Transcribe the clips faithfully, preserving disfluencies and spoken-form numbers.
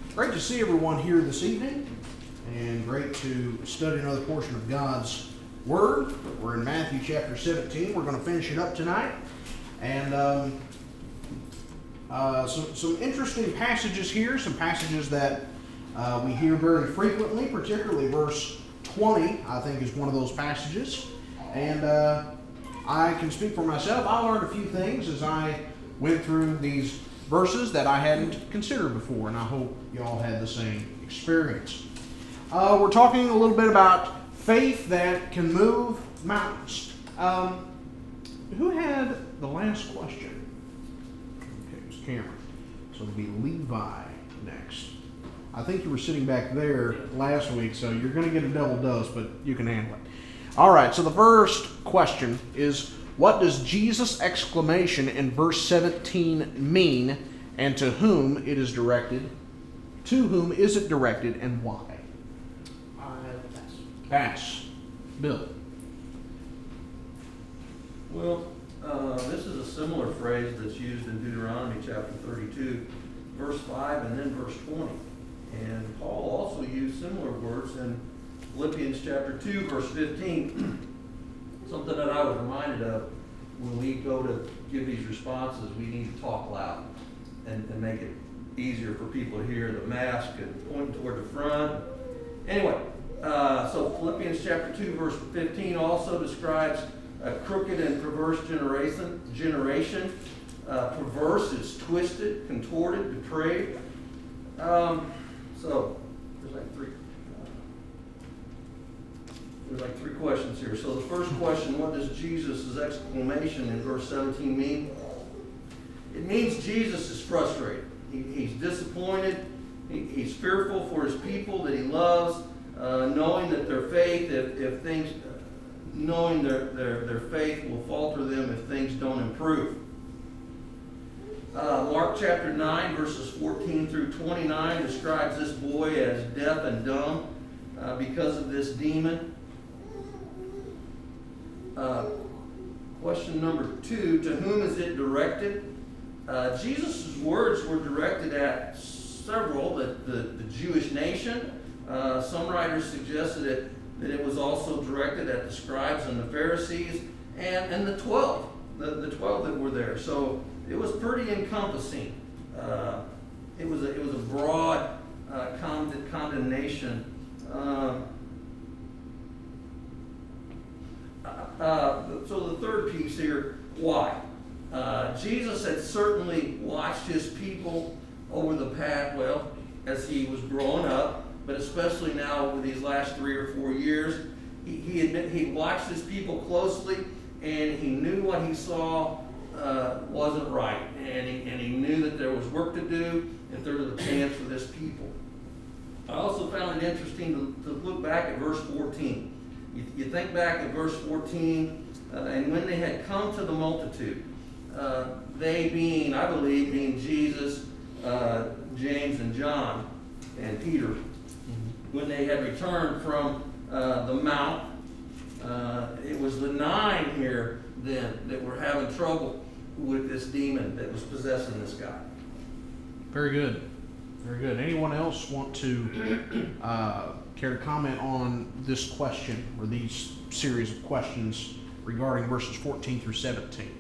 Great to see everyone here this evening, and great to study another portion of God's Word. We're in Matthew chapter seventeen. We're going to finish it up tonight. And um, uh, some, some interesting passages here, some passages that uh, we hear very frequently, particularly verse twenty, I think, is one of those passages. And uh, I can speak for myself. I learned a few things as I went through these verses that I hadn't considered before, and I hope you all had the same experience. Uh, we're talking a little bit about faith that can move mountains. Um, who had the last question? Okay, it was Cameron. So it'll be Levi next. I think you were sitting back there last week, so you're going to get a double dose, but you can handle it. All right, so the first question is, what does Jesus' exclamation in verse seventeen mean, and to whom it is directed? To whom is it directed, and why? Uh, pass. Pass. Bill. Well, uh, this is a similar phrase that's used in Deuteronomy chapter thirty-two, verse five, and then verse twenty. And Paul also used similar words in Philippians chapter two, verse fifteen. Something that I was reminded of when we go to give these responses, we need to talk loud and, and make it easier for people to hear. The mask and pointing toward the front. Anyway, uh, so Philippians chapter two, verse fifteen also describes a crooked and perverse generation. Generation, uh, perverse is twisted, contorted, depraved. Um, so there's like three. There's like three questions here. So the first question, what does Jesus' exclamation in verse seventeen mean? It means Jesus is frustrated. He, he's disappointed. He, he's fearful for his people that he loves, uh, knowing that their faith, if, if things, uh, knowing their, their, their faith will falter them if things don't improve. Uh, Mark chapter nine, verses fourteen through twenty-nine describes this boy as deaf and dumb uh, because of this demon. Uh, question number two, to whom is it directed? Uh, Jesus' words were directed at several, the, the, the Jewish nation. Uh, some writers suggested it, that it was also directed at the scribes and the Pharisees and, and the twelve, the, the twelve that were there. So it was pretty encompassing. Uh, it was a, it was a broad uh, con- condemnation. Uh, Uh, so the third piece here, why? Uh, Jesus had certainly watched his people over the past, well, as he was growing up, but especially now over these last three or four years. He, he, admit, he watched his people closely, and he knew what he saw uh, wasn't right. And he, and he knew that there was work to do if there was a chance for this people. I also found it interesting to, to look back at verse fourteen. You, you think back at verse fourteen, uh, and when they had come to the multitude, uh, they being, I believe, being Jesus, uh, James, and John, and Peter, mm-hmm. when they had returned from uh, the mount, uh, it was the nine here then that were having trouble with this demon that was possessing this guy. Very good. Very good. Anyone else want to uh, care to comment on this question or these series of questions regarding verses fourteen through seventeen?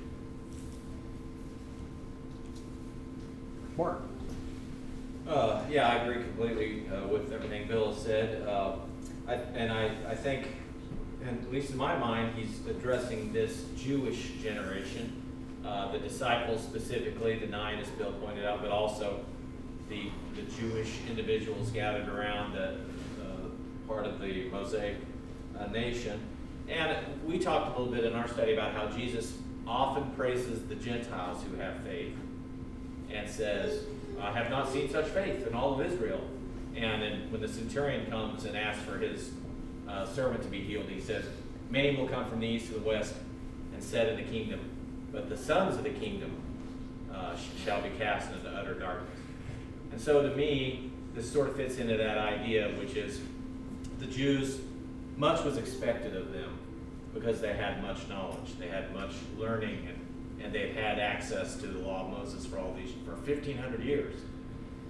Mark? Uh, yeah, I agree completely uh, with everything Bill has said. Uh, I, and I, I think, and at least in my mind, he's addressing this Jewish generation, uh, the disciples specifically, the nine, as Bill pointed out, but also the, the Jewish individuals gathered around the part of the Mosaic uh, nation. And we talked a little bit in our study about how Jesus often praises the Gentiles who have faith and says, I have not seen such faith in all of Israel. And then when the centurion comes and asks for his uh, servant to be healed, he says, many will come from the east to the west and set in the kingdom, but the sons of the kingdom uh, shall be cast into utter darkness. And so to me, this sort of fits into that idea, which is the Jews, much was expected of them because they had much knowledge, they had much learning, and, and they've had access to the law of Moses for all these for fifteen hundred years.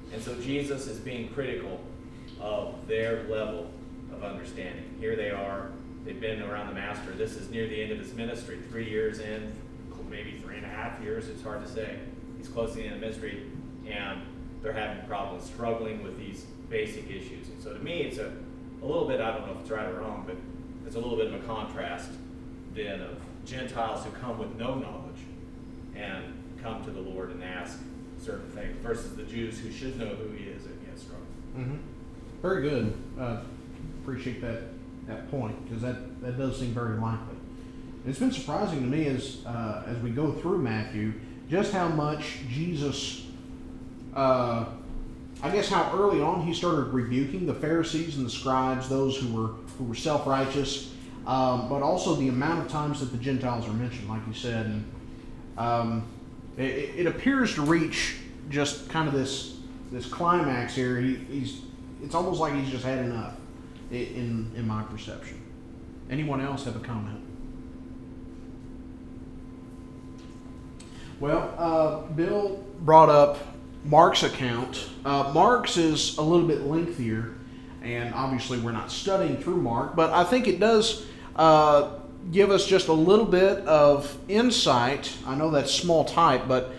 And so Jesus is being critical of their level of understanding. Here they are, they've been around the Master. This is near the end of his ministry, three years in, maybe three and a half years, it's hard to say. He's close to the end of ministry, and they're having problems, struggling with these basic issues. And so to me, it's a, a little bit, I don't know if it's right or wrong, but it's a little bit of a contrast then of Gentiles who come with no knowledge and come to the Lord and ask certain things versus the Jews who should know who he is and yet struggle. Mm-hmm. Very good. Uh, appreciate that that point, because that, that does seem very likely. It's been surprising to me as uh, as we go through Matthew just how much Jesus, uh, I guess how early on he started rebuking the Pharisees and the scribes, those who were who were self-righteous, um, but also the amount of times that the Gentiles are mentioned, like you said. And um, it, it appears to reach just kind of this this climax here. He, he's it's almost like he's just had enough, in in my perception. Anyone else have a comment? Well, uh, Bill brought up Mark's account. Uh, Mark's is a little bit lengthier, and obviously we're not studying through Mark, but I think it does uh, give us just a little bit of insight. I know that's small type, but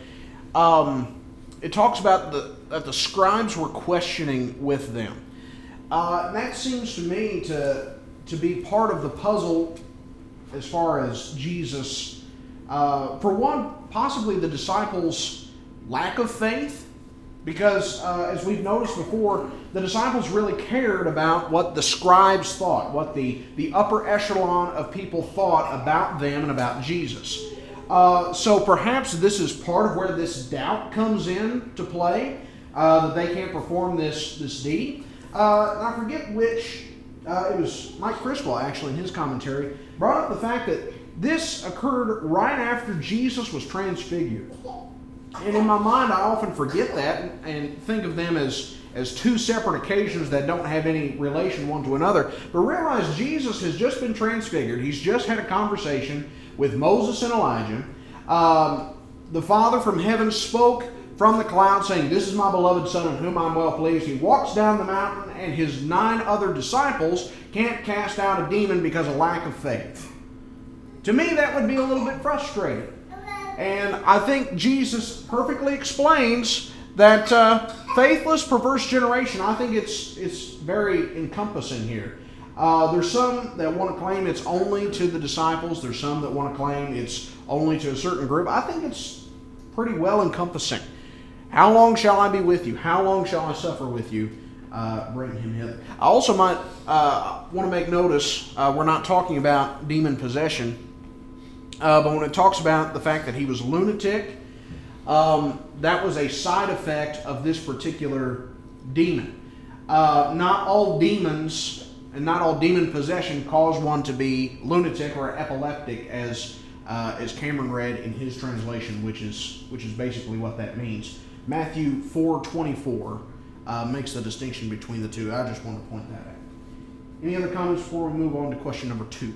um, it talks about the, that the scribes were questioning with them. Uh, and that seems to me to, to be part of the puzzle as far as Jesus. Uh, for one, possibly the disciples' lack of faith, because uh, as we've noticed before, the disciples really cared about what the scribes thought, what the, the upper echelon of people thought about them and about Jesus. Uh, so perhaps this is part of where this doubt comes in to play, uh, that they can't perform this, this deed. Uh, and I forget which, uh, it was Mike Criswell actually in his commentary, brought up the fact that this occurred right after Jesus was transfigured. And in my mind, I often forget that and, and think of them as, as two separate occasions that don't have any relation one to another. But realize Jesus has just been transfigured. He's just had a conversation with Moses and Elijah. Um, the Father from heaven spoke from the cloud saying, "This is my beloved Son in whom I'm well pleased." He walks down the mountain and his nine other disciples can't cast out a demon because of lack of faith. To me, that would be a little bit frustrating. And I think Jesus perfectly explains that uh, faithless, perverse generation, I think it's it's very encompassing here. Uh, there's some that want to claim it's only to the disciples. There's some that want to claim it's only to a certain group. I think it's pretty well encompassing. How long shall I be with you? How long shall I suffer with you? Uh, bring him hither. I also might uh, want to make notice, uh, we're not talking about demon possession. Uh, but when it talks about the fact that he was a lunatic, um, that was a side effect of this particular demon. Uh, not all demons and not all demon possession cause one to be lunatic or epileptic, as uh, as Cameron read in his translation, which is which is basically what that means. Matthew four twenty-four uh, makes the distinction between the two. I just want to point that out. Any other comments before we move on to question number two?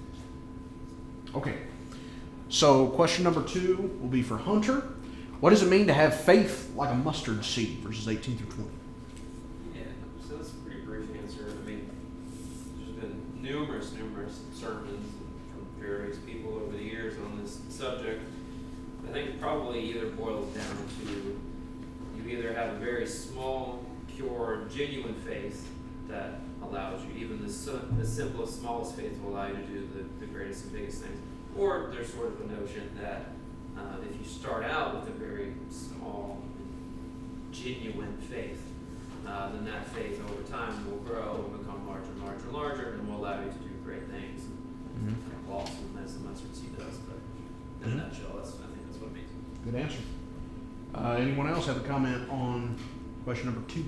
Okay. So question number two will be for Hunter. What does it mean to have faith like a mustard seed? Verses eighteen through twenty. Yeah, so that's a pretty brief answer. I mean, there's been numerous, numerous sermons from various people over the years on this subject. I think it probably either boils down to you either have a very small, pure, genuine faith that allows you, even the, the simplest, smallest faith will allow you to do the, the greatest and biggest things. Or there's sort of a notion that uh, if you start out with a very small, genuine faith, uh, then that faith over time will grow and become larger and larger and larger, and will allow you to do great things. And mm-hmm. awesome as the mustard seed does. But in mm-hmm. a nutshell, that's, I think that's what it means. Good answer. Uh, anyone else have a comment on question number two?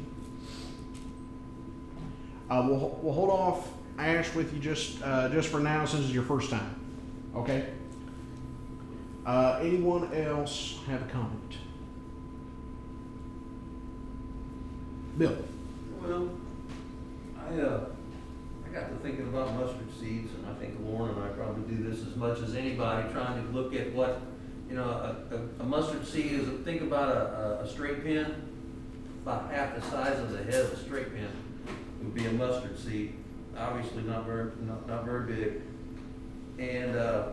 Uh, we'll we'll hold off, Ash, with you just uh, just for now, since it's your first time. Okay. Uh, anyone else have a comment? Bill. Well, I uh, I got to thinking about mustard seeds, and I think Lauren and I probably do this as much as anybody, trying to look at what, you know, a, a, a mustard seed is. Think about a, a, a straight pin. about half the size of the head of a straight pin would be a mustard seed. Obviously not very, not, not very big. And, uh,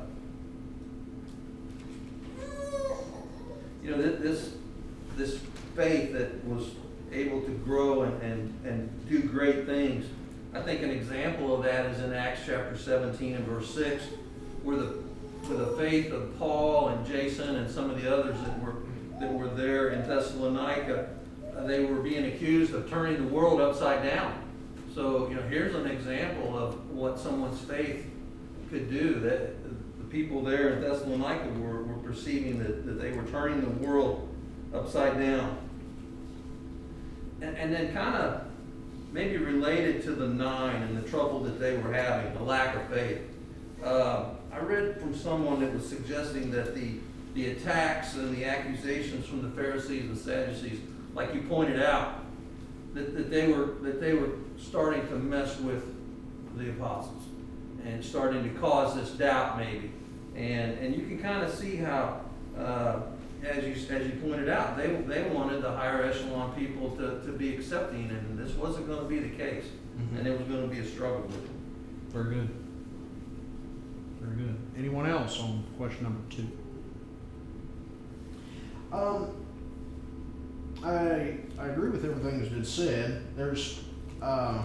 you know, th- this, this faith that was able to grow and, and, and do great things. I think an example of that is in Acts chapter seventeen and verse six, where the, where the faith of Paul and Jason and some of the others that were, that were there in Thessalonica, uh, they were being accused of turning the world upside down. So, you know, here's an example of what someone's faith could do. That the people there in Thessalonica were, were perceiving that, that they were turning the world upside down. And, and then kind of maybe related to the nine and the trouble that they were having, the lack of faith. Uh, I read from someone that was suggesting that the, the attacks and the accusations from the Pharisees and Sadducees, like you pointed out, that, that they were that they were starting to mess with the apostles and starting to cause this doubt maybe. And and you can kind of see how, uh, as you as you pointed out, they they wanted the higher echelon people to, to be accepting, and this wasn't going to be the case, mm-hmm. and it was going to be a struggle with them. Very good. Very good. Anyone else on question number two? Um, I I agree with everything that's been said. There's, uh,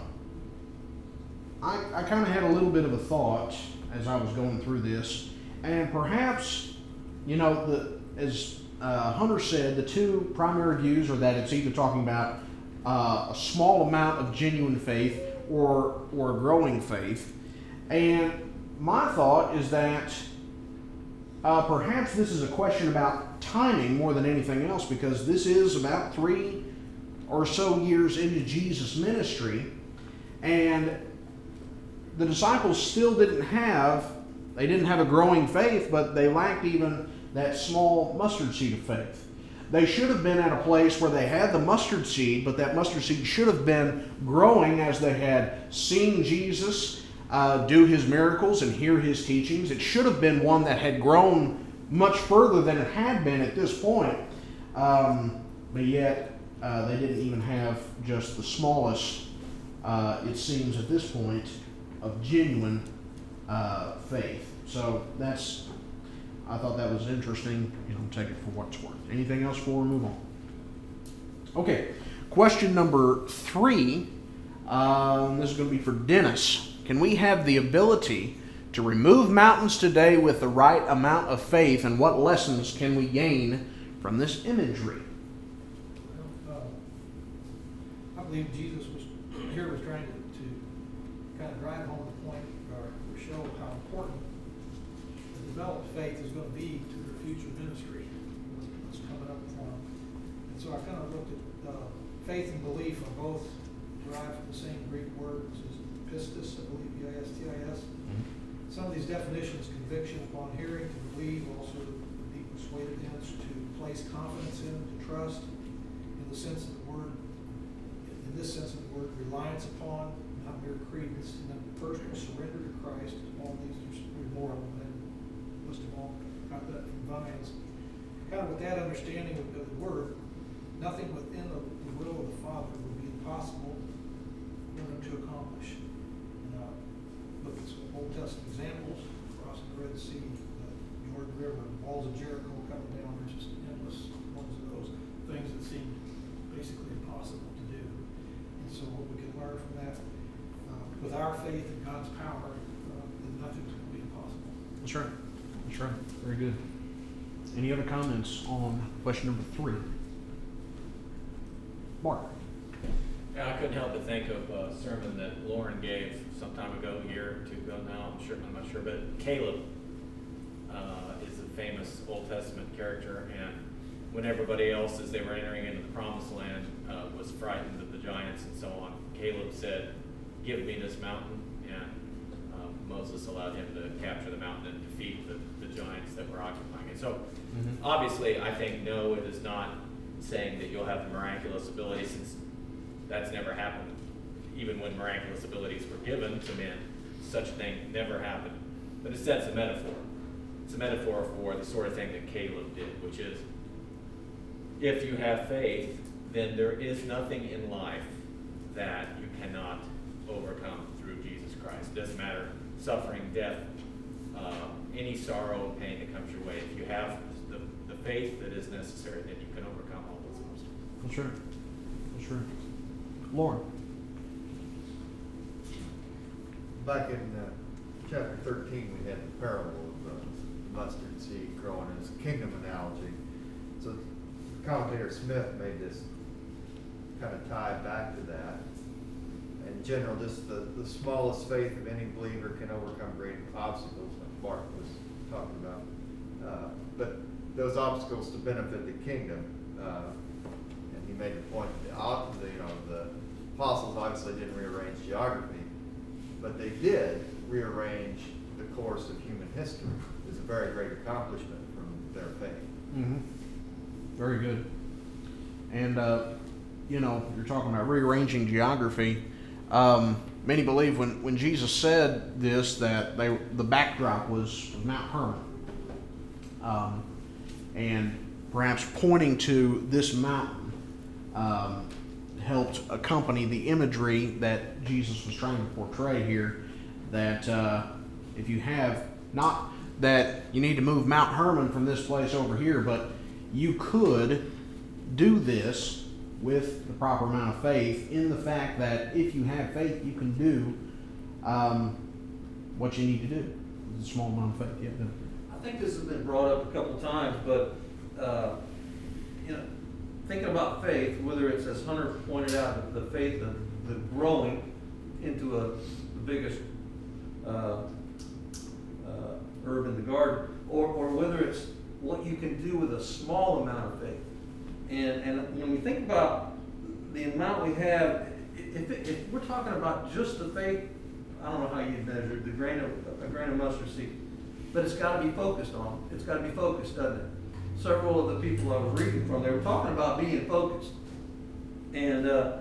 I I kind of had a little bit of a thought as I was going through this, and perhaps, you know, the as uh, Hunter said, the two primary views are that it's either talking about uh, a small amount of genuine faith or or growing faith, and my thought is that uh, perhaps this is a question about timing more than anything else, because this is about three or so years into Jesus' ministry, and the disciples still didn't have, they didn't have a growing faith, but they lacked even that small mustard seed of faith. They should have been at a place where they had the mustard seed, but that mustard seed should have been growing as they had seen Jesus Uh, do his miracles and hear his teachings. It should have been one that had grown much further than it had been at this point. Um, but yet, uh, they didn't even have just the smallest, uh, it seems at this point, of genuine uh, faith. So that's, I thought that was interesting. You know, take it for what it's worth. Anything else before we move on? Okay, question number three. Um, this is going to be for Dennis. Can we have the ability to remove mountains today with the right amount of faith, and what lessons can we gain from this imagery? Well, uh, I believe Jesus was here was trying to, to kind of drive home the point, or, or show how important the developed faith is going to be to their future ministry, what's coming up for them. And so I kind of looked at uh, faith and belief are both derived from the same Greek word, which is pistis, I believe, B I S T I S. Mm-hmm. Some of these definitions, conviction upon hearing, to believe, also to be persuaded in, to place confidence in, to trust, in the sense of the word, in this sense of the word, reliance upon, not mere credence, and then personal surrender to Christ. All these, there's more of them, and most of all, got that from Vines. Kind of with that understanding of, of the word, nothing within the, the will of the Father would be impossible for them to accomplish. Look at some Old Testament examples, crossing the Red Sea, the Jordan River, the walls of Jericho coming down. There's just endless ones of those things that seem basically impossible to do. And so what we can learn from that, uh, with our faith in God's power, uh, then nothing's going to be impossible. That's right. That's right. Very good. Any other comments on question number three? Mark. Yeah, I couldn't help but think of a sermon that Lauren gave some time ago, a year or two ago now, I'm sure, I'm not sure, but Caleb uh, is a famous Old Testament character, and when everybody else, as they were entering into the Promised Land, uh, was frightened of the giants and so on, Caleb said, "Give me this mountain," and uh, Moses allowed him to capture the mountain and defeat the, the giants that were occupying it. So, mm-hmm. obviously, I think, no, it is not saying that you'll have the miraculous ability, since that's never happened. Even when miraculous abilities were given to men, such a thing never happened. But it sets a metaphor. It's a metaphor for the sort of thing that Caleb did, which is, if you have faith, then there is nothing in life that you cannot overcome through Jesus Christ. It doesn't matter, suffering, death, uh, any sorrow and pain that comes your way. If you have the, the faith that is necessary, then you can overcome all those obstacles. That's right. That's right. Lauren. Back in uh, chapter thirteen, we had the parable of the mustard seed growing as a kingdom analogy. So commentator Smith made this kind of tie back to that. In general, just the, the smallest faith of any believer can overcome great obstacles, like Mark was talking about. Uh, but those obstacles to benefit the kingdom. Uh, and he made the point that the, you know, the apostles obviously didn't rearrange geography, but they did rearrange the course of human history. It's a very great accomplishment from their faith. Mm-hmm. Very good. And, uh, you know, you're talking about rearranging geography. Um, many believe when, when Jesus said this that they the backdrop was, was Mount Hermon. Um, and perhaps pointing to this mountain um, helped accompany the imagery that Jesus was trying to portray here, that uh, if you have, not that you need to move Mount Hermon from this place over here, but you could do this with the proper amount of faith, in the fact that if you have faith, you can do um, what you need to do. It's a small amount of faith. Yeah, do. I think this has been brought up a couple times, but uh, you know, thinking about faith, whether it's, as Hunter pointed out, the faith of the growing into a the biggest uh, uh, herb in the garden, or or whether it's what you can do with a small amount of faith. And and when we think about the amount we have, if, if we're talking about just the faith, I don't know how you measure it, the grain of a grain of mustard seed, but it's got to be focused on. It's got to be focused, doesn't it? Several of the people I was reading from, they were talking about being focused, and uh,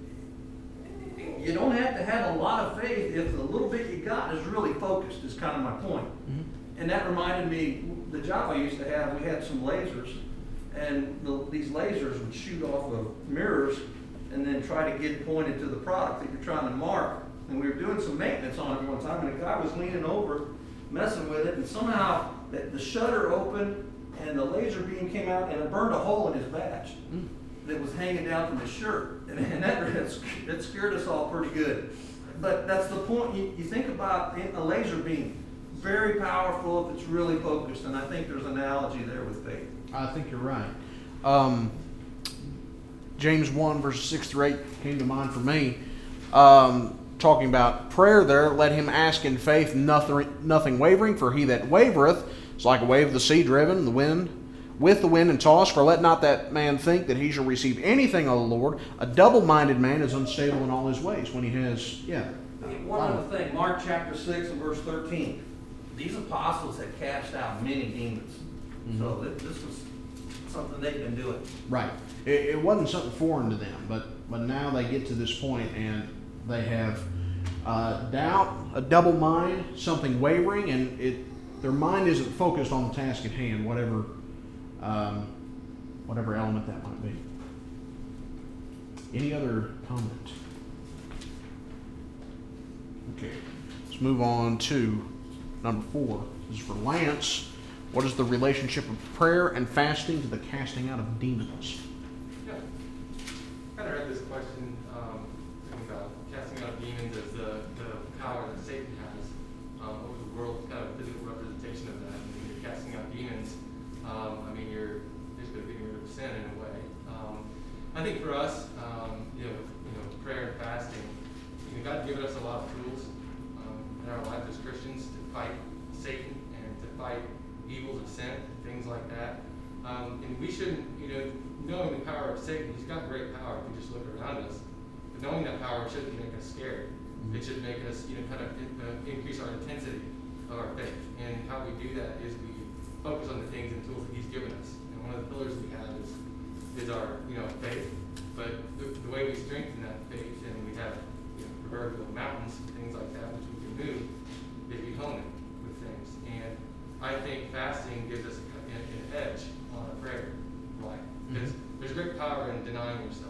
you don't have to have a lot of faith if the little bit you got is really focused. Is kind of my point. Mm-hmm. And that reminded me, the job I used to have, we had some lasers. And the, these lasers would shoot off of mirrors and then try to get pointed to the product that you're trying to mark. And we were doing some maintenance on it one time, and a guy was leaning over, messing with it, and somehow the, the shutter opened and the laser beam came out and it burned a hole in his badge mm. that was hanging down from his shirt. And, and that, that scared us all pretty good. But that's the point. You, you think about a laser beam, very powerful if it's really focused, and I think there's an analogy there with faith. I think you're right. Um, James one, verses six through eight came to mind for me. Um, talking about prayer there, let him ask in faith, nothing, nothing wavering, for he that wavereth is like a wave of the sea driven in the wind, with the wind and tossed. For let not that man think that he shall receive anything of the Lord. A double-minded man is unstable in all his ways. When he has, yeah. One other thing, Mark chapter six and verse thirteen. These apostles had cast out many demons. Mm-hmm. So this was something they've been doing. Right. It, it wasn't something foreign to them, but, but now they get to this point and they have uh, doubt, a double mind, something wavering, and it their mind isn't focused on the task at hand, whatever um, whatever element that might be. Any other comment? Okay. Let's move on to number four. This is for Lance. What is the relationship of prayer and fasting to the casting out of demons? Yeah. I kind of read this question um, about casting out demons as the, the power that Satan has um, over the world, kind of physical representation of that. And when you're casting out demons, um, I mean, you're basically getting rid of sin in a way. Um, I think for us, um, you know, you know, prayer and fasting, you know, God given us a lot of tools um, in our life as Christians to fight Satan and to fight evils of sin, things like that. Um, and we shouldn't, you know, knowing the power of Satan, he's got great power if we just look around us. But knowing that power shouldn't make us scared. Mm-hmm. It should make us, you know, kind of uh, increase our intensity of our faith. And how we do that is we focus on the things and tools that he's given us. And one of the pillars we have is is our, you know, faith. But the, the way we strengthen that faith, and we have, you know, proverbial mountains and things like that, which we can move, is we hone it with things. And I think fasting gives us an edge on our prayer life. Because mm-hmm. there's great power in denying yourself.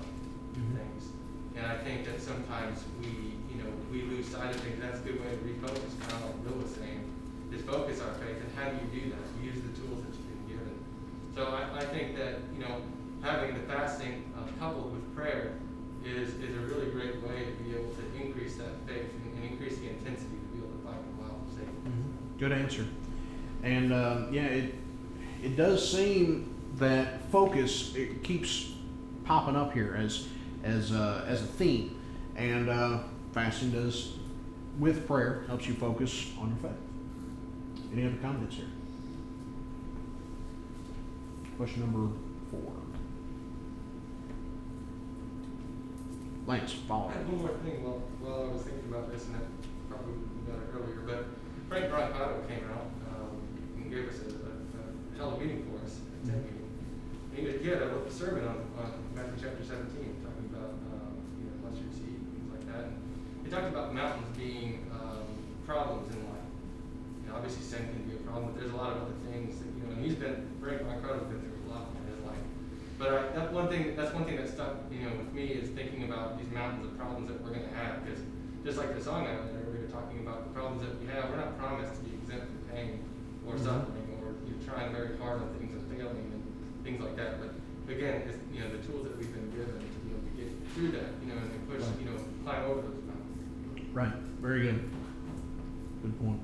sometimes we, you know, we lose sight of things. That's a good way to refocus, kind of like Bill was saying, is focus our faith. And how do you do that? You use the tools that you've been given. So I, I think that, you know, having the fasting uh, coupled with prayer is, is a really great way to be able to increase that faith and, and increase the intensity to be able to fight the wild of Satan. Mhm. Good answer. And uh, yeah, it it does seem that focus it keeps popping up here as as uh, as a theme, and uh, fasting does with prayer helps you focus on your faith. Any other comments here? Question number four. Lance, follow. I had one more thing while, while I was thinking about this, and I probably would have done it earlier, but Frank Brancato came out um, and gave us a, a, a held a meeting for us, a tent meeting. And he, did, he had a little sermon on, on Matthew chapter seventeen, talking about um, you know, mustard seed and things like that. And he talked about mountains being um, problems in life. You know, obviously sin can be a problem, but there's a lot of other things that, you know, and he's been, Frank Brancato has been through a lot in his life. But I, that one thing, that's one thing that stuck, you know, with me is thinking about these mountains of problems that we're going to have. Because just like the song I read earlier, talking about the problems that we have, we're not promised to be exempt from pain or Mhm. suffering or you know, trying very hard on things and failing and things like that. But again, it's, you know, the tools that we've been given to be able to get through that, you know, and then push, you know, climb over those mountains. Right. Very good. Good point.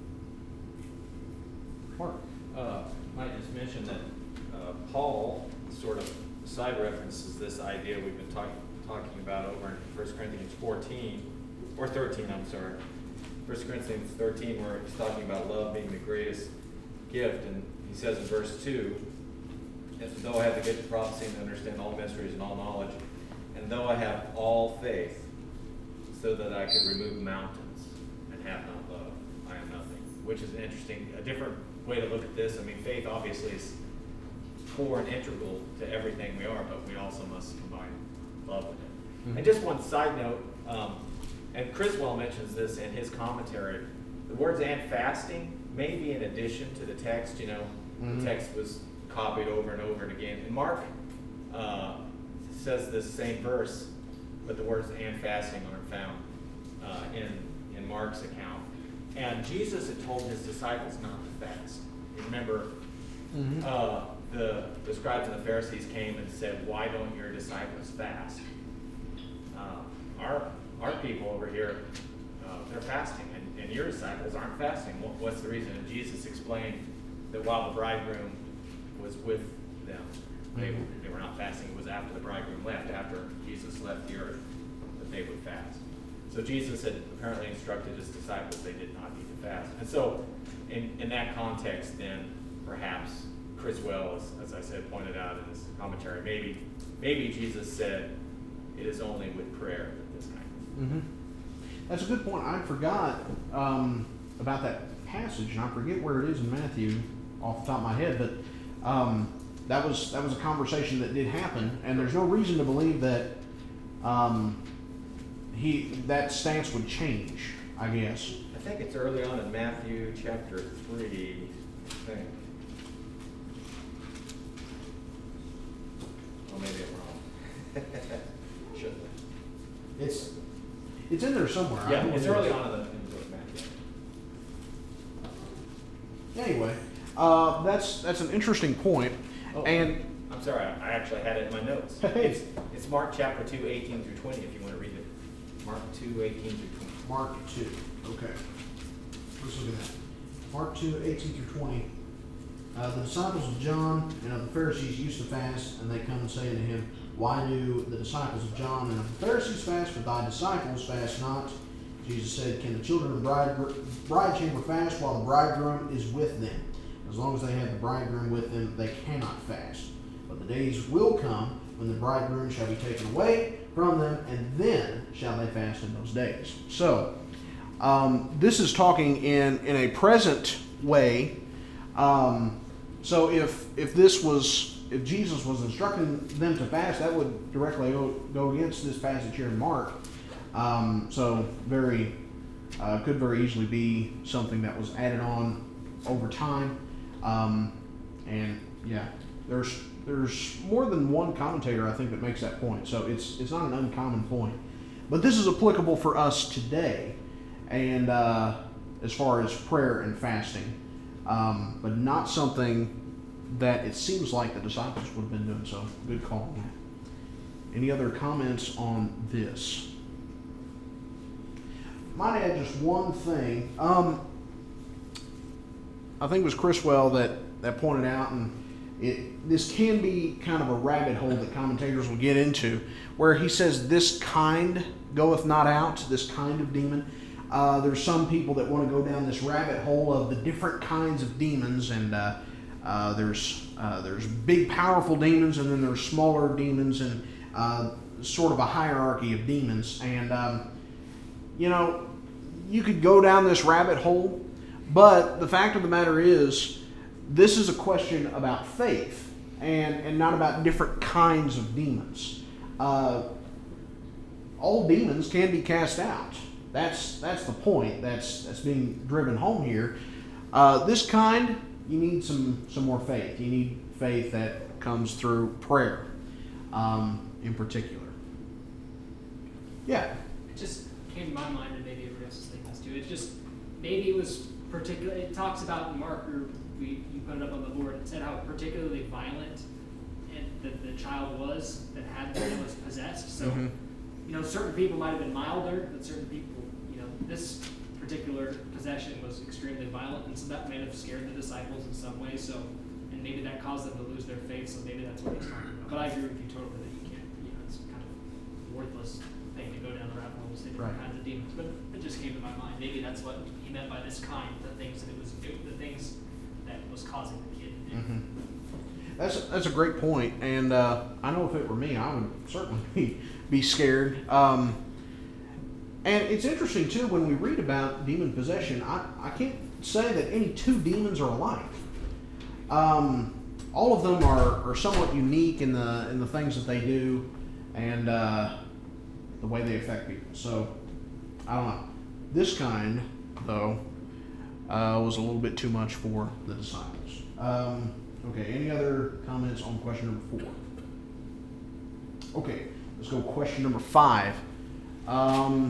Mark. Uh, might just mention that uh, Paul sort of side references this idea we've been talking talking about over in First Corinthians fourteen, or thirteen, I'm sorry. First Corinthians thirteen, where he's talking about love being the greatest gift, and he says in verse two, "If though I have the gift of prophecy and understand all mysteries and all knowledge, and though I have all faith, so that I could remove mountains and have not love, I am nothing." Which is an interesting, a different way to look at this. I mean, faith obviously is core and integral to everything we are, but we also must combine love with it. Mhm. And just one side note, um, and Criswell mentions this in his commentary, the words "and fasting" may be in addition to the text. You know, Mhm. the text was copied over and over and again. And Mark uh, says this same verse, but the words "and fasting" aren't found uh, in, in Mark's account. And Jesus had told his disciples not to fast. You remember, Mhm. uh, the, the scribes and the Pharisees came and said, "Why don't your disciples fast?" Uh, our our people over here, uh, they're fasting, and, and your disciples aren't fasting. What, what's the reason? And Jesus explained that while the bridegroom was with them, they, they were not fasting. It was after the bridegroom left, after Jesus left the earth, that they would fast. So Jesus had apparently instructed his disciples they did not need to fast. And so in, in that context, then, perhaps Criswell, as, as I said, pointed out in his commentary, maybe maybe Jesus said it is only with prayer that this kind of Mm-hmm. That's a good point. I forgot um, about that passage, and I forget where it is in Matthew off the top of my head. But um, that was that was a conversation that did happen, and there's no reason to believe that um, he that stance would change. I guess. I think it's early on in Matthew chapter three, I think. Oh, maybe I'm wrong. Shouldn't I? It's it's in there somewhere. I Yeah, know it's it is. early on in the, in the book of Matthew. Anyway, uh, that's that's an interesting point, Oh, and I'm sorry, I I actually had it in my notes. It's, it's Mark chapter two, eighteen through twenty, if you want to read it. Mark two, eighteen through twenty. Mark two. Okay. Let's look at that. Mark two, eighteen through twenty. Uh, the disciples of John and of the Pharisees used to fast, and they come and say unto him, Why do the disciples of John and of the Pharisees fast, but thy disciples fast not? Jesus said, Can the children of the bride, bride chamber fast while the bridegroom is with them? As long as they have the bridegroom with them, they cannot fast. But the days will come when the bridegroom shall be taken away from them, and then shall they fast in those days. So, um, this is talking in, in a present way. Um, so if if this was, if Jesus was instructing them to fast, that would directly go, go against this passage here in Mark. Um, so very, uh, could very easily be something that was added on over time. Um, and yeah, there's there's more than one commentator I think that makes that point. So it's it's not an uncommon point. But this is applicable for us today, and uh, as far as prayer and fasting, um, but not something that it seems like the disciples would have been doing. So good call on that. Any other comments on this? Might add just one thing. Um, I think it was Chriswell that, that pointed out, and it, this can be kind of a rabbit hole that commentators will get into, where he says, this kind goeth not out, this kind of demon. Uh, there's some people that want to go down this rabbit hole of the different kinds of demons, and uh, uh, there's uh, there's big, powerful demons, and then there's smaller demons, and uh, sort of a hierarchy of demons. And, um, you know, you could go down this rabbit hole, but the fact of the matter is, this is a question about faith and, and not about different kinds of demons. Uh, all demons can be cast out. That's that's the point that's that's being driven home here. Uh, this kind, you need some, some more faith. You need faith that comes through prayer, um, in particular. Yeah. It just came to my mind, and maybe everybody else is thinking this too. It just, maybe it was particular. It talks about in Mark, or we you put it up on the board. It said how particularly violent and that the child was that had that was possessed. So, Mm-hmm. you know, certain people might have been milder, but certain people, you know, this particular possession was extremely violent, and so that may have scared the disciples in some way. So, and maybe that caused them to lose their faith. So maybe that's what he's talking about. But I agree with you totally that you can't. You know, it's kind of worthless thing to go down the rabbit hole and say different Right. kinds of demons. But it just came to my mind. Maybe that's what he meant by this kind, the things that it was do, the things that was causing the kid to do. Mm-hmm. That's a, that's a great point, and uh, I know if it were me, I would certainly be be scared. Um, and it's interesting too when we read about demon possession. I, I can't say that any two demons are alike. Um, all of them are, are somewhat unique in the in the things that they do, and uh, the way they affect people. So I don't know. This kind, though, uh, was a little bit too much for the disciples. Um, okay, any other comments on question number four? Okay, let's go question number five. Um,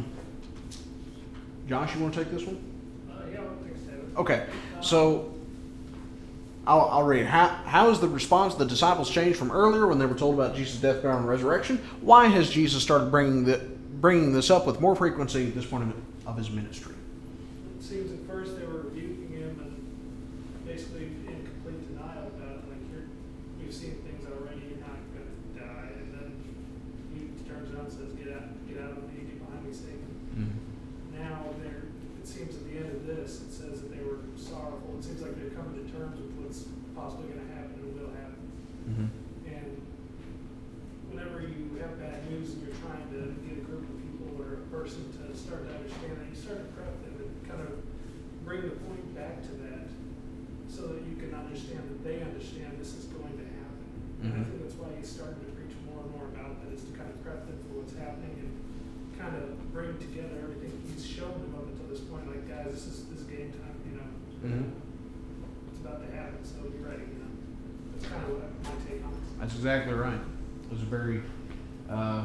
Josh, you want to take this one? Uh, yeah, I don't think so. Okay, so I'll, I'll read. How, how has the response of the disciples changed from earlier when they were told about Jesus' death, burial, and resurrection? Why has Jesus started bringing the bringing this up with more frequency at this point of, of his ministry? It seems at first they were rebuking him and basically in complete denial about it. Like, you're, you've seen things already, you're not going to die. And then he turns around and says, get out, get out of me, get behind me, Satan. Mm-hmm. Now, they're, it seems at the end of this, it says that they were sorrowful. It seems like they're coming to terms with what's possibly going to happen and will happen. Mm-hmm. And whenever you have bad news and you're trying to get a group of people or a person to start to understand that, you start to prep them and kind of bring the point back to that so that you can understand that they understand this is going to happen. And I Mhm. think that's why he's starting to preach more and more about that, is to kind of prep them for what's happening and kind of bring together everything he's shown them up until this point. Like, guys, this is this is game time, you know. Mhm. It's about to happen, so be ready, you know. That's kind of what my take on it. That's exactly right. Those are very, uh,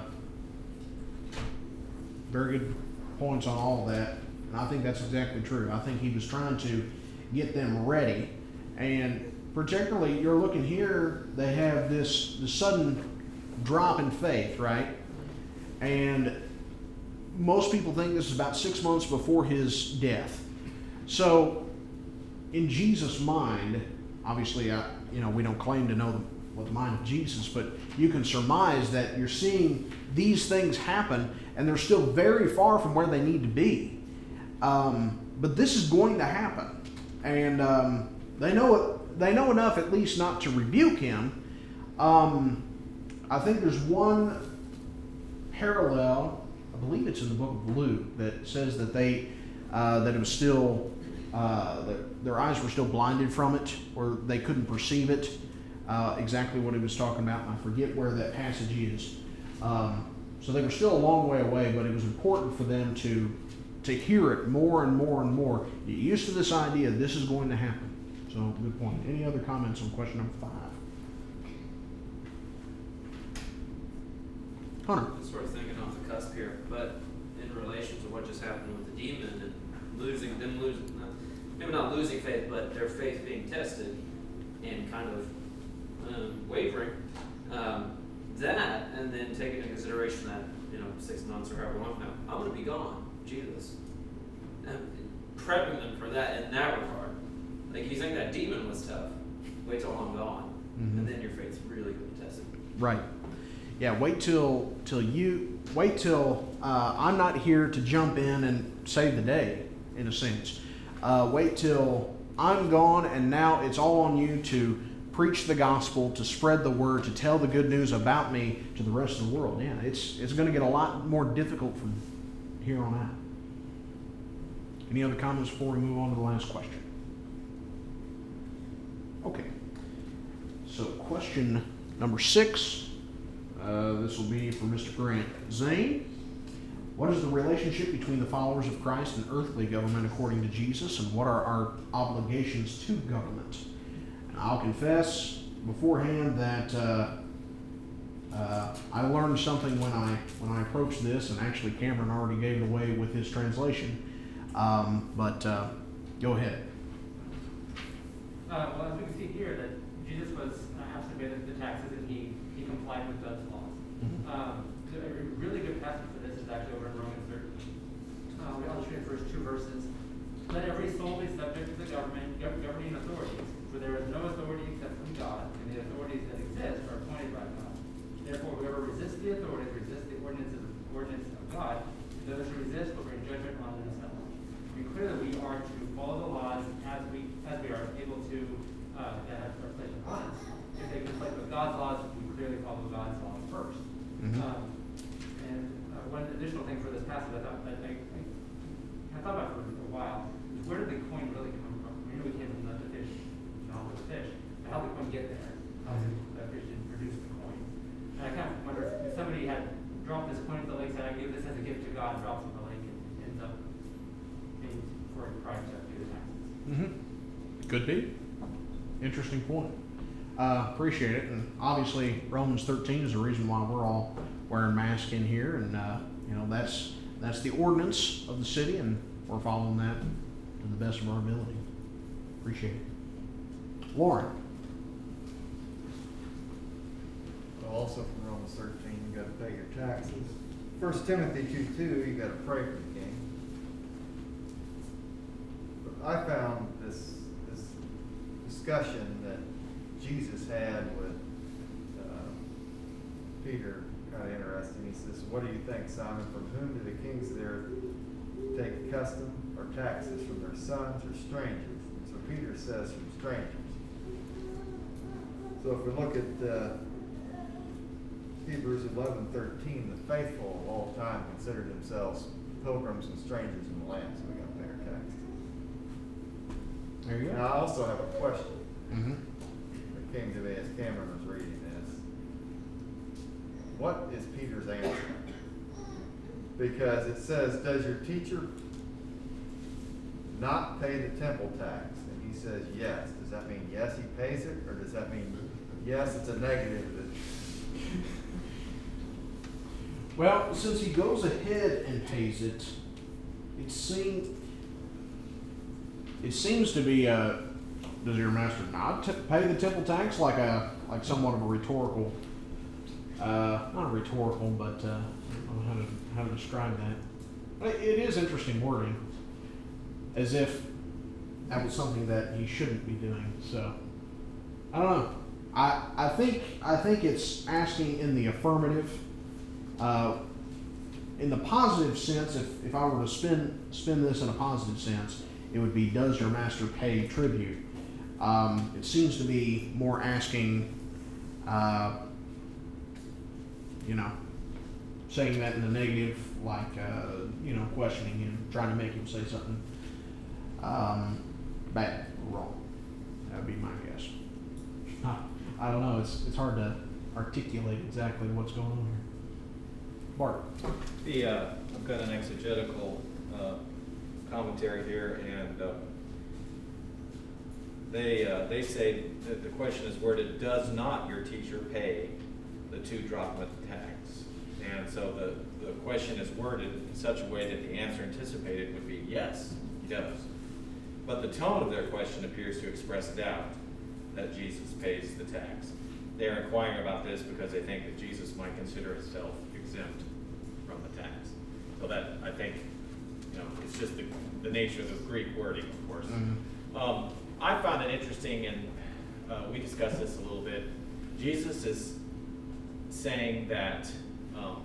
very good points on all of that. And I think that's exactly true. I think he was trying to get them ready. And particularly, you're looking here, they have this, this sudden drop in faith, right? And most people think this is about six months before his death. So, in Jesus' mind, obviously, I, you know, we don't claim to know the, what the mind of Jesus, but you can surmise that you're seeing these things happen, and they're still very far from where they need to be. Um, but this is going to happen, and um, they know it. They know enough, at least, not to rebuke him. Um, I think there's one parallel. I believe it's in the book of Luke that says that they uh, that it was still uh, that their eyes were still blinded from it, or they couldn't perceive it. Uh, exactly what he was talking about, and I forget where that passage is. Um, so they were still a long way away, but it was important for them to to hear it more and more and more. Get used to this idea, this is going to happen. So, good point. Any other comments on question number five? Hunter. I'm sort of thinking off the cusp here, but in relation to what just happened with the demon and losing them losing, uh, maybe not losing faith, but their faith being tested and kind of um, wavering. Um, that, and then taking into consideration that, you know, six months or however long now, I'm going to be gone, Jesus. And prepping them for that in that regard. Like, you think that demon was tough, wait till I'm gone, Mhm. and then your faith's really going to be tested. Right. Yeah, wait till till you wait till uh, I'm not here to jump in and save the day, in a sense. Uh, wait till I'm gone, and now it's all on you to preach the gospel, to spread the word, to tell the good news about me to the rest of the world. Yeah, it's it's going to get a lot more difficult from here on out. Any other comments before we move on to the last question? Okay. So question number six. Uh, this will be for Mister Grant. Zane, what is the relationship between the followers of Christ and earthly government according to Jesus, and what are our obligations to government? And I'll confess beforehand that uh, uh, I learned something when I when I approached this, and actually Cameron already gave it away with his translation. Um, but uh, go ahead. Uh, well, as we can see here, that Jesus was uh, asked to pay the, the taxes, and he, he complied with God's laws. Mhm. Um, so a really good passage for this is actually over in Romans thirteen. Uh, we illustrate the first two verses. Let every soul be subject to the government, gov- governing authorities, for there is no authority except from God, and the authorities that exist are appointed by God. Therefore, whoever resists the authorities resists the ordinances of, ordinance of God, and those who resist will bring judgment on themselves. I mean, clearly we are to follow the laws as we as we are able to uh, that have are placed upon us. If they conflict with God's laws, we clearly follow God's laws first. Mhm. Um, and uh, one additional thing for this passage, I thought I, I, I thought about for a while, is where did the coin really come from? We know we came from the, the fish, John with the fish, but how did the coin get there? How did the fish didn't produce the coin? And I kind of wonder if somebody had dropped this coin into the lake, said, "I give this as a gift to God," drops it in the lake, and ends up being for Christ to do the taxes. Mm-hmm. Could be. Interesting point. Uh, appreciate it. And obviously, Romans thirteen is the reason why we're all wearing masks in here, and uh, you know that's that's the ordinance of the city, and we're following that to the best of our ability. Appreciate it. Lauren. Well, also from Romans thirteen, you got to pay your taxes. First Timothy two two, you got to pray for the king. But I found this this discussion that Jesus had with uh, Peter kind of interesting. He says, "What do you think, Simon? From whom do the kings of the earth take custom or taxes? From their sons or strangers?" And so Peter says, "From strangers." So if we look at uh, Hebrews eleven thirteen, the faithful of all time considered themselves pilgrims and strangers in the land, so we got to pay our taxes. There you Now, I also have a question Mm-hmm. that came to me as Cameron was reading this. What is Peter's answer? Because it says, "Does your teacher not pay the temple tax?" And he says, "Yes." Does that mean yes, he pays it? Or does that mean yes, it's a negative? That Well, since he goes ahead and pays it, it seems it seems to be a, does your master not t- pay the temple tax, like a like somewhat of a rhetorical, uh, not a rhetorical, but uh, I don't know how to how to describe that. But it is interesting wording, as if that was something that he shouldn't be doing. So I don't know. I I think I think it's asking in the affirmative. Uh, in the positive sense, if, if I were to spin spin this in a positive sense, it would be, does your master pay tribute? Um, it seems to be more asking, uh, you know, saying that in the negative, like, uh, you know, questioning him, trying to make him say something um, bad or wrong. That would be my guess. I don't know. It's it's hard to articulate exactly what's going on here. Bart. The, uh, I've got an exegetical uh, commentary here, and uh, they uh, they say that the question is, where did does not your teacher pay the two drachma tax? And so the, the question is worded in such a way that the answer anticipated would be yes, he does. But the tone of their question appears to express doubt that Jesus pays the tax. They are inquiring about this because they think that Jesus might consider himself exempt from the tax. So that, I think, you know, it's just the, the nature of the Greek wording, of course. Mm-hmm. um, I found it interesting, and uh, we discussed this a little bit. Jesus is saying that um,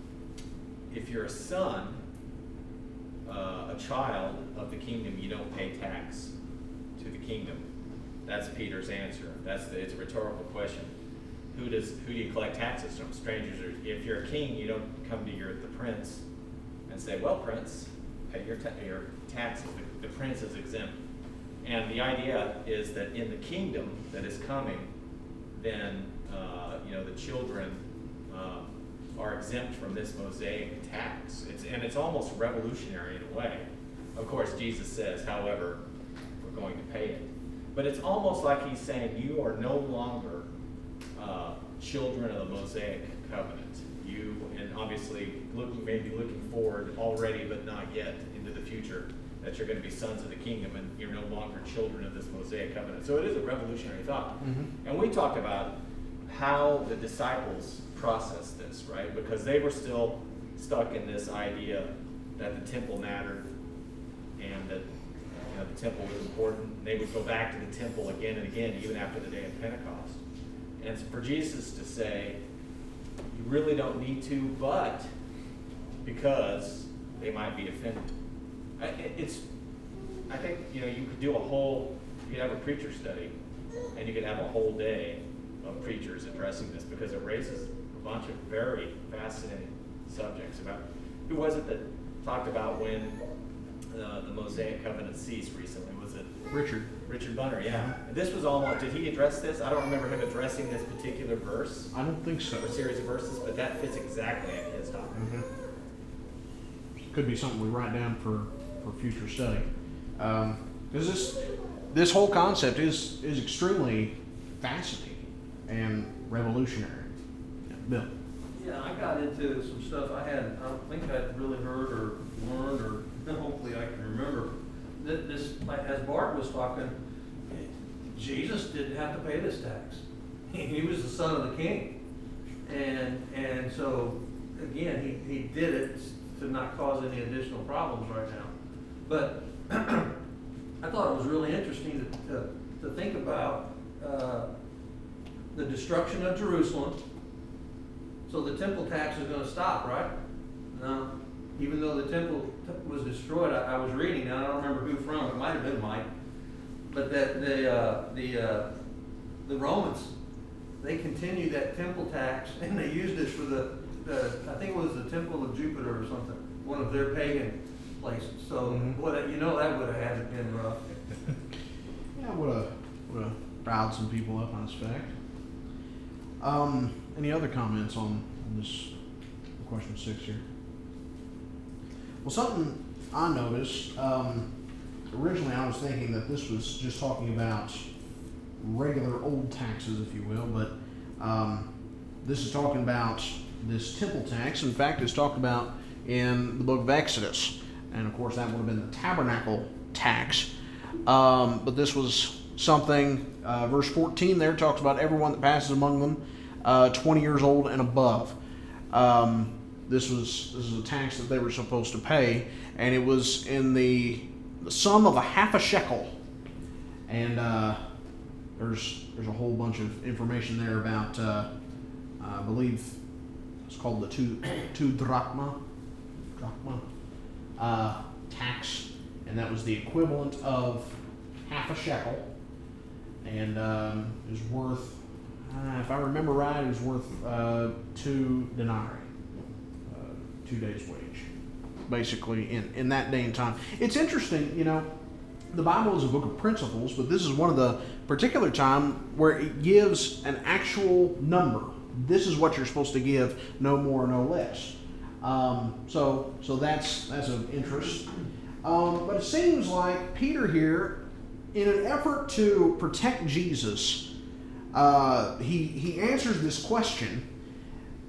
if you're a son, uh, a child of the kingdom, you don't pay tax to the kingdom. That's Peter's answer. That's the, it's a rhetorical question. Who does who do you collect taxes from? Strangers. Or if you're a king, you don't come to your the prince and say, "Well, prince, pay your ta- your taxes." The, the prince is exempt. And the idea is that in the kingdom that is coming, then uh, you know the children uh, are exempt from this Mosaic tax. It's and it's almost revolutionary in a way. Of course, Jesus says, however, we're going to pay it. But it's almost like he's saying you are no longer uh, children of the Mosaic covenant. You, and obviously looking, maybe looking forward already, but not yet, into the future, that you're going to be sons of the kingdom and you're no longer children of this Mosaic covenant. So it is a revolutionary thought. Mm-hmm. And we talked about how the disciples processed this, right? Because they were still stuck in this idea that the temple mattered and that you know, the temple was important. They would go back to the temple again and again, even after the day of Pentecost. And for Jesus to say, you really don't need to, but because they might be offended. I, it's, I think, you know, you could do a whole, you could have a preacher study, and you could have a whole day of preachers addressing this, because it raises a bunch of very fascinating subjects about, who was it that talked about when Uh, the Mosaic covenant ceased recently? Was it Richard? Richard Bunner, yeah. And this was almost, did he address this? I don't remember him addressing this particular verse. I don't think so. Or series of verses, but that fits exactly in his topic. Mm-hmm. Could be something we write down for, for future study. Um, because this this whole concept is is extremely fascinating and revolutionary. Yeah, Bill. Yeah, I got into some stuff I had, I don't think I'd really heard or learned, or hopefully I can remember. That this, as Bart was talking, Jesus didn't have to pay this tax. He was the son of the king. And and so, again, he, he did it to not cause any additional problems right now. But I thought it was really interesting to, to, to think about uh, the destruction of Jerusalem. So the temple tax is going to stop, right? No. Even though the temple t- was destroyed, I, I was reading, and I don't remember who from, it might have been Mike, but that the uh, the uh, the Romans, they continued that temple tax, and they used it for the, the I think it was the Temple of Jupiter or something, one of their pagan places. So, mm-hmm. what you know, that would have had to been rough. Yeah, would have would have riled some people up, I suspect. Um, any other comments on, on this question six here? Well, something I noticed, um, originally I was thinking that this was just talking about regular old taxes, if you will, but um, this is talking about this temple tax. In fact, it's talked about in the book of Exodus. And of course, that would have been the tabernacle tax. Um, but this was something, uh, verse fourteen there talks about everyone that passes among them, uh, twenty years old and above. Um, This was this is a tax that they were supposed to pay, and it was in the, the sum of a half a shekel. And uh, there's there's a whole bunch of information there about uh, I believe it's called the two two drachma drachma uh, tax, and that was the equivalent of half a shekel, and um, it was worth, uh, if I remember right, it was worth uh, two denarii. Two days' wage, basically, in, in that day and time. It's interesting, you know, the Bible is a book of principles, but this is one of the particular time where it gives an actual number. This is what you're supposed to give, no more, no less. Um, so, so that's that's of interest. Um, but it seems like Peter here, in an effort to protect Jesus, uh, he he answers this question.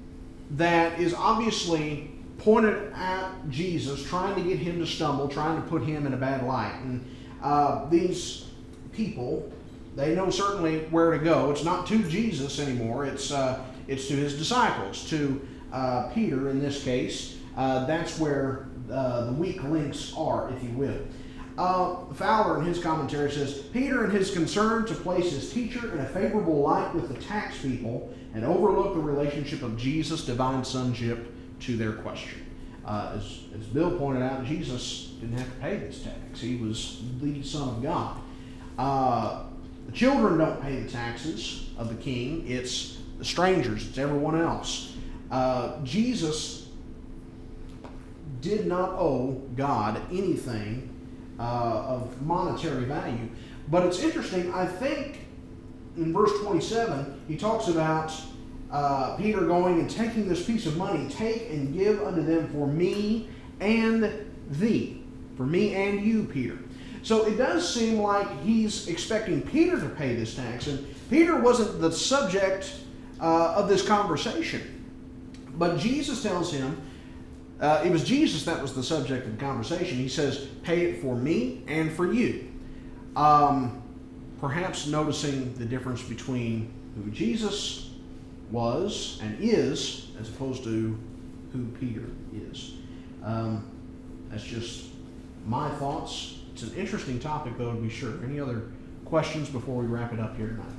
that is obviously pointed at Jesus, trying to get him to stumble, trying to put him in a bad light. And uh, these people, they know certainly where to go. It's not to Jesus anymore. It's uh, it's to his disciples, to uh, Peter in this case. Uh, that's where uh, the weak links are, if you will. Uh, Fowler in his commentary says, Peter in his concern to place his teacher in a favorable light with the tax people and overlook the relationship of Jesus' divine sonship to their question. Uh, as, as Bill pointed out, Jesus didn't have to pay this tax. He was the Son of God. Uh, the children don't pay the taxes of the king. It's the strangers. It's everyone else. Uh, Jesus did not owe God anything uh, of monetary value. But it's interesting, I think in verse twenty-seven, he talks about uh, Peter going and taking this piece of money, take and give unto them for me and thee. For me and you, Peter. So it does seem like he's expecting Peter to pay this tax. And Peter wasn't the subject uh, of this conversation. But Jesus tells him, uh, it was Jesus that was the subject of the conversation. He says, pay it for me and for you. Um, perhaps noticing the difference between who Jesus was and is as opposed to who Peter is. Um, that's just my thoughts. It's an interesting topic, though, to be sure. Any other questions before we wrap it up here tonight?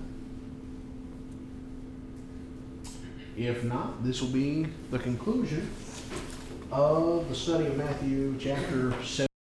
If not, this will be the conclusion of the study of Matthew chapter seven.